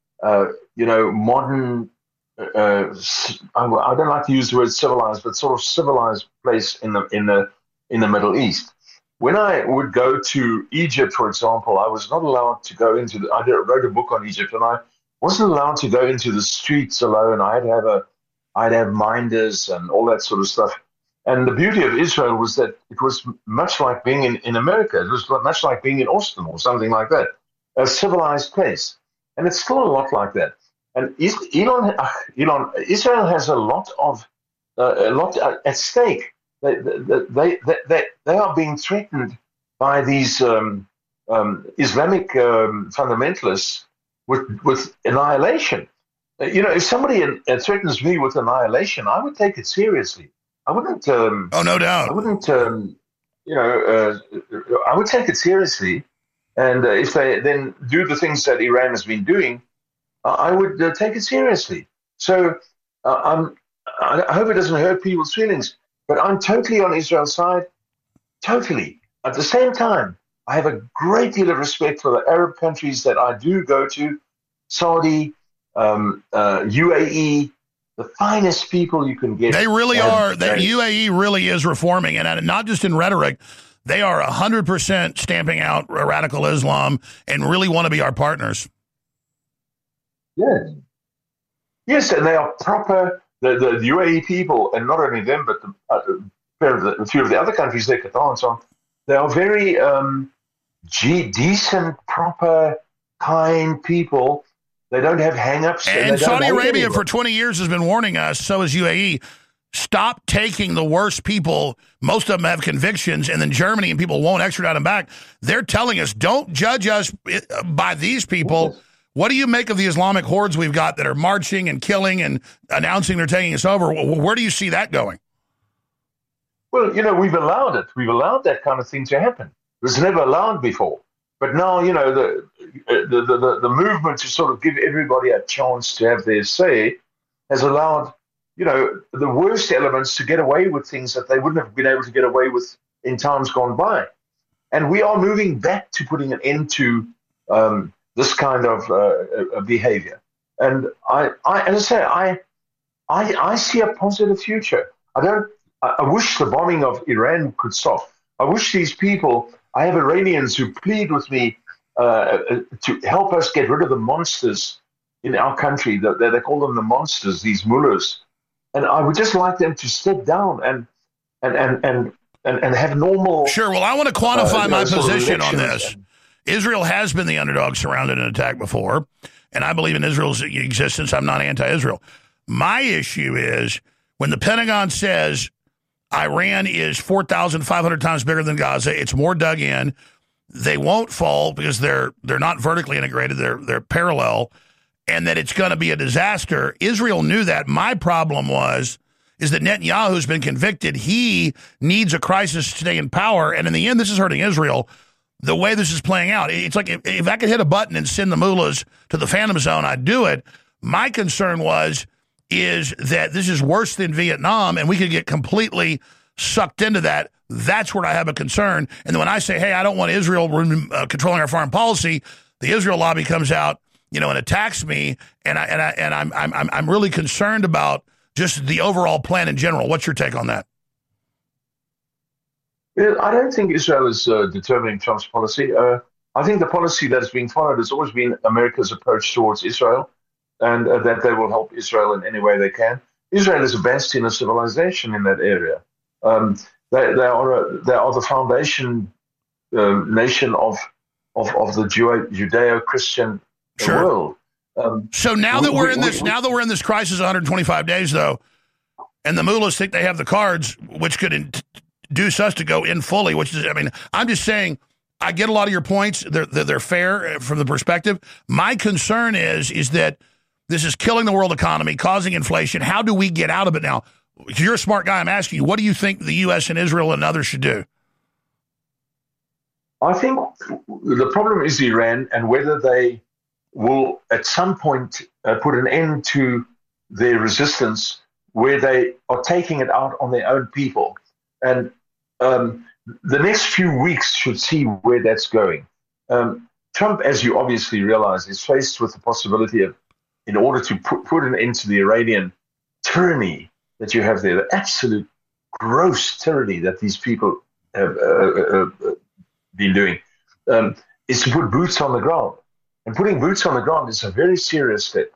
modern, I don't like to use the word civilized, but sort of civilized place in the Middle East. When I would go to Egypt, for example, I was not allowed to go into I wrote a book on Egypt, and I wasn't allowed to go into the streets alone. I'd have minders and all that sort of stuff. And the beauty of Israel was that it was much like being in America. It was much like being in Austin or something like that, a civilized place. And it's still a lot like that. And Israel has a lot at stake. They are being threatened by these Islamic fundamentalists with annihilation. If somebody threatens me with annihilation, I would take it seriously. I wouldn't. Oh, no doubt. I wouldn't. I would take it seriously, and if they then do the things that Iran has been doing, I would take it seriously. So I hope it doesn't hurt people's feelings. But I'm totally on Israel's side, totally. At the same time, I have a great deal of respect for the Arab countries that I do go to, Saudi, UAE, the finest people you can get. They really are. The UAE really is reforming, and not just in rhetoric. They are 100% stamping out radical Islam and really want to be our partners. Yes, and they are proper. The UAE people, and not only them, but a few of the other countries, like Qatar and so on, they are very decent, proper, kind people. They don't have hang-ups. And Saudi Arabia for 20 years has been warning us, so is UAE, stop taking the worst people. Most of them have convictions, and then Germany and people won't extradite them back. They're telling us, don't judge us by these people. Yes. What do you make of the Islamic hordes we've got that are marching and killing and announcing they're taking us over? Where do you see that going? Well, we've allowed it. We've allowed that kind of thing to happen. It was never allowed before. But now, the movement to sort of give everybody a chance to have their say has allowed, the worst elements to get away with things that they wouldn't have been able to get away with in times gone by. And we are moving back to putting an end to this kind of behavior. And I see a positive future. I wish the bombing of Iran could stop. I wish these people, I have Iranians who plead with me to help us get rid of the monsters in our country. They call them the monsters, these mullahs. And I would just like them to step down and have normal. Sure. Well, I want to quantify my position on this. Israel has been the underdog surrounded and attacked before, and I believe in Israel's existence. I'm not anti-Israel. My issue is when the Pentagon says Iran is 4,500 times bigger than Gaza, it's more dug in. They won't fall because they're not vertically integrated. They're parallel, and that it's going to be a disaster. Israel knew that. My problem is that Netanyahu's been convicted. He needs a crisis to stay in power, and in the end, this is hurting Israel. The way this is playing out, it's like if I could hit a button and send the mullahs to the Phantom Zone, I'd do it. My concern is that this is worse than Vietnam, and we could get completely sucked into that. That's where I have a concern. And then when I say, hey, I don't want Israel controlling our foreign policy, the Israel lobby comes out, and attacks me, and I'm really concerned about just the overall plan in general. What's your take on that? I don't think Israel is determining Trump's policy. I think the policy that is being followed has always been America's approach towards Israel, and that they will help Israel in any way they can. Israel is a bastion of civilization in that area. They are the foundation nation of the Judeo-Christian world. So now that we're in this crisis, 125 days though, and the mullahs think they have the cards, which could induce us to go in fully. I'm just saying, I get a lot of your points. They're fair from the perspective. My concern is that this is killing the world economy, causing inflation. How do we get out of it now? You're a smart guy. I'm asking you, what do you think the U.S. and Israel and others should do? I think the problem is Iran and whether they will at some point put an end to their resistance where they are taking it out on their own people. And the next few weeks should see where that's going. Trump, as you obviously realize, is faced with the possibility of, in order to put an end to the Iranian tyranny that you have there, the absolute gross tyranny that these people have been doing, is to put boots on the ground. And putting boots on the ground is a very serious step,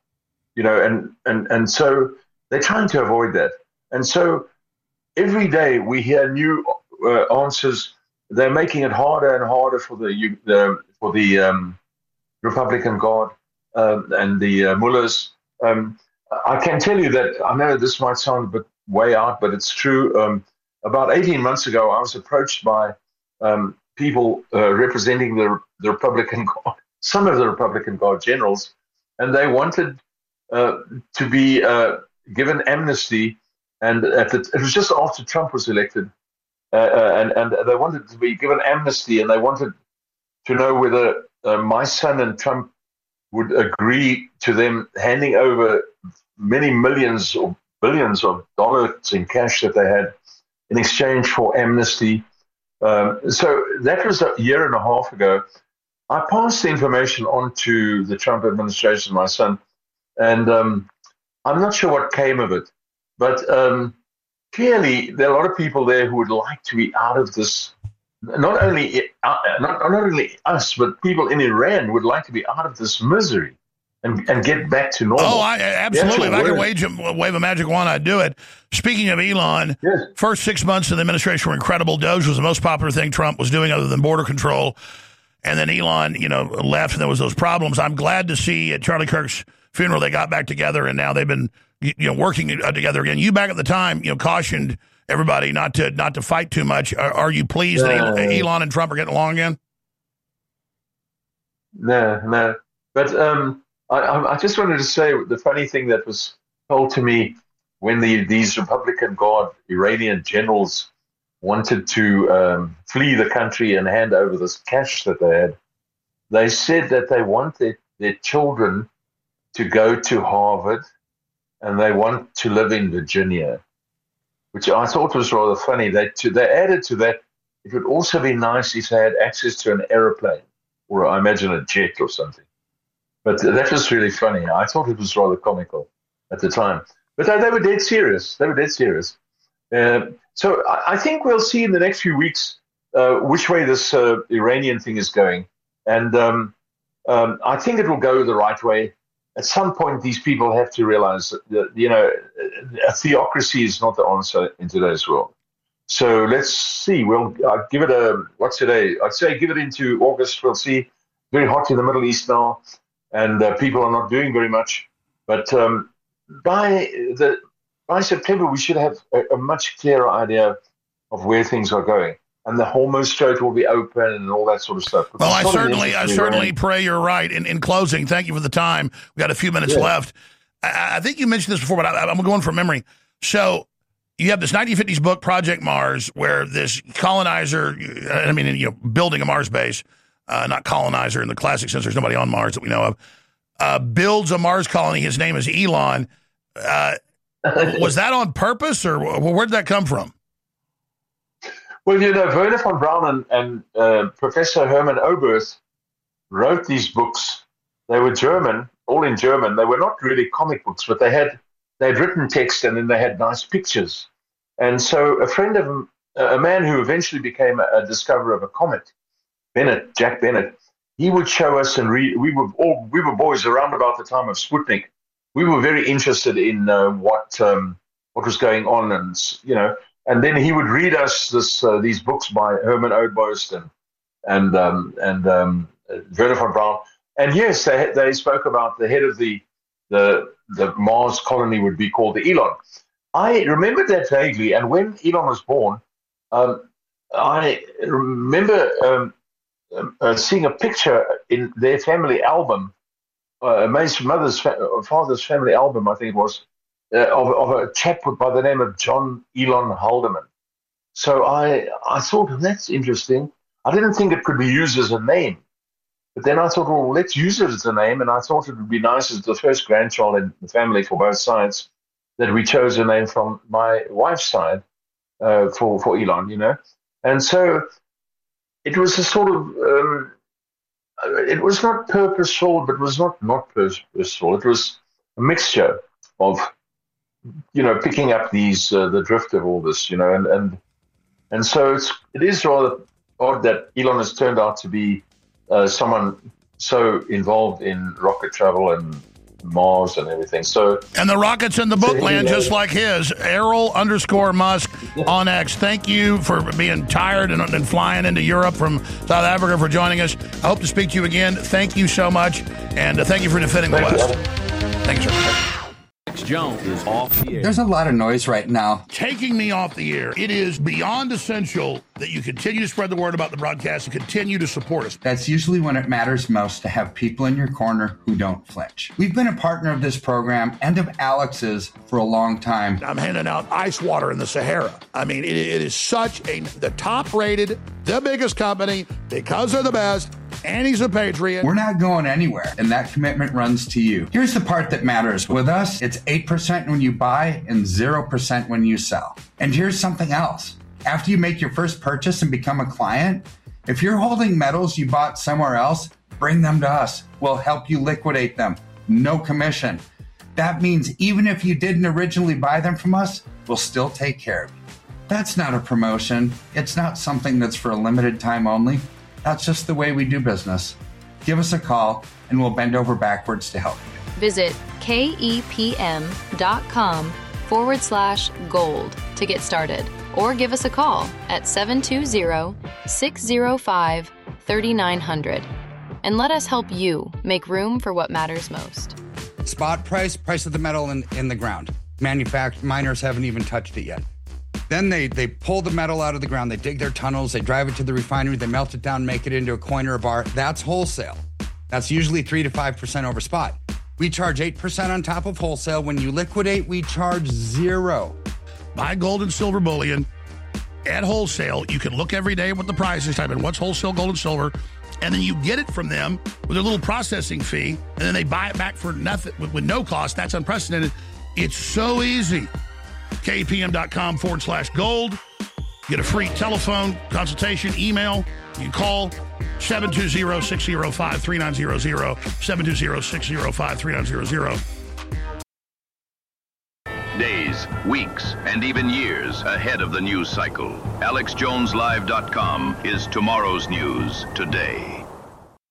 and so they're trying to avoid that. And so every day we hear new answers. They're making it harder and harder for the Republican Guard and the mullahs. I can tell you that, I know this might sound a bit way out, but it's true. About 18 months ago, I was approached by people representing the Republican Guard, some of the Republican Guard generals, and they wanted to be given amnesty. And it was just after Trump was elected, and they wanted to be given amnesty, and they wanted to know whether my son and Trump would agree to them handing over many millions or billions of dollars in cash that they had in exchange for amnesty. So that was a year and a half ago. I passed the information on to the Trump administration, my son, and I'm not sure what came of it. But clearly, there are a lot of people there who would like to be out of this. Not only us, but people in Iran would like to be out of this misery and get back to normal. Oh, absolutely. If I could wave a magic wand, I'd do it. Speaking of Elon, yes. First 6 months of the administration were incredible. Doge was the most popular thing Trump was doing other than border control. And then Elon, left, and there was those problems. I'm glad to see at Charlie Kirk's funeral they got back together, and now they've been working together again. You back at the time, cautioned everybody not to fight too much. Are you pleased that Elon and Trump are getting along again? No. But I just wanted to say the funny thing that was told to me when these Republican Guard Iranian generals wanted to flee the country and hand over this cash that they had. They said that they want their children to go to Harvard and they want to live in Virginia, which I thought was rather funny. They added to that, it would also be nice if they had access to an aeroplane, or I imagine a jet or something. But that was really funny. I thought it was rather comical at the time. But they were dead serious. So I think we'll see in the next few weeks which way this Iranian thing is going. And I think it will go the right way. At some point, these people have to realize that, a theocracy is not the answer in today's world. So let's see. I'll give it what's today? I'd say give it into August. We'll see. Very hot in the Middle East now, and people are not doing very much. But by September, we should have a much clearer idea of where things are going. And the Hormuz Strait will be open and all that sort of stuff. Well, I certainly pray you're right. In closing, thank you for the time. We got a few minutes left. I think you mentioned this before, but I'm going from memory. So you have this 1950s book, Project Mars, where this colonizer, building a Mars base, not colonizer in the classic sense, there's nobody on Mars that we know of, builds a Mars colony. His name is Elon. Was that on purpose, or where did that come from? Well, Wernher von Braun and Professor Hermann Oberth wrote these books. They were German, all in German. They were not really comic books, but they'd written text, and then they had nice pictures. And so a friend of a man who eventually became a discoverer of a comet, Jack Bennett, he would show us and read. We were boys around about the time of Sputnik. We were very interested in what was going on, and then he would read us these books by Hermann Oberth and Wernher von Braun. And yes, they spoke about the head of the Mars colony would be called the Elon. I remember that vaguely, and when Elon was born, I remember seeing a picture in their family album, May's father's family album, I think it was, of a chap by the name of John Elon Haldeman. So I thought, that's interesting. I didn't think it could be used as a name. But then I thought, well, let's use it as a name. And I thought it would be nice as the first grandchild in the family for both sides that we chose a name from my wife's side for Elon, And so it was a sort of, it was not purposeful, but it was not purposeful. It was a mixture of, picking up the drift of all this, and so it is rather odd that Elon has turned out to be someone so involved in rocket travel and Mars and everything. And the rockets in the book land just like his. Errol_Musk on X. Thank you for being tired and flying into Europe from South Africa for joining us. I hope to speak to you again. Thank you so much, and thank you for defending the West. Thank you, sir. Jones is off the air. There's a lot of noise right now. Taking me off the air. It is beyond essential that you continue to spread the word about the broadcast and continue to support us. That's usually when it matters most to have people in your corner who don't flinch. We've been a partner of this program and of Alex's for a long time. I'm handing out ice water in the Sahara. I mean, it is the top rated, the biggest company because they're the best. And he's a patriot. We're not going anywhere, and that commitment runs to you. Here's the part that matters. With us, it's 8% when you buy and 0% when you sell. And here's something else. After you make your first purchase and become a client, if you're holding metals you bought somewhere else, bring them to us. We'll help you liquidate them. No commission. That means even if you didn't originally buy them from us, we'll still take care of you. That's not a promotion. It's not something that's for a limited time only. That's just the way we do business. Give us a call, and we'll bend over backwards to help you. Visit kepm.com/gold to get started, or give us a call at 720-605-3900. And let us help you make room for what matters most. Spot price of the metal in the ground. Miners haven't even touched it yet. Then they pull the metal out of the ground, they dig their tunnels, they drive it to the refinery, they melt it down, make it into a coin or a bar. That's wholesale. That's usually 3 to 5% over spot. We charge 8% on top of wholesale. When you liquidate, we charge 0. Buy gold and silver bullion at wholesale. You can look every day what the price is, type in what's wholesale gold and silver, and then you get it from them with a little processing fee, and then they buy it back for nothing with no cost. That's unprecedented. It's so easy. KPM.com/gold. Get a free telephone consultation, email. You can call 720-605-3900, 720-605-3900. Days, days, weeks, and even years ahead of the news cycle. AlexJonesLive.com is tomorrow's news today.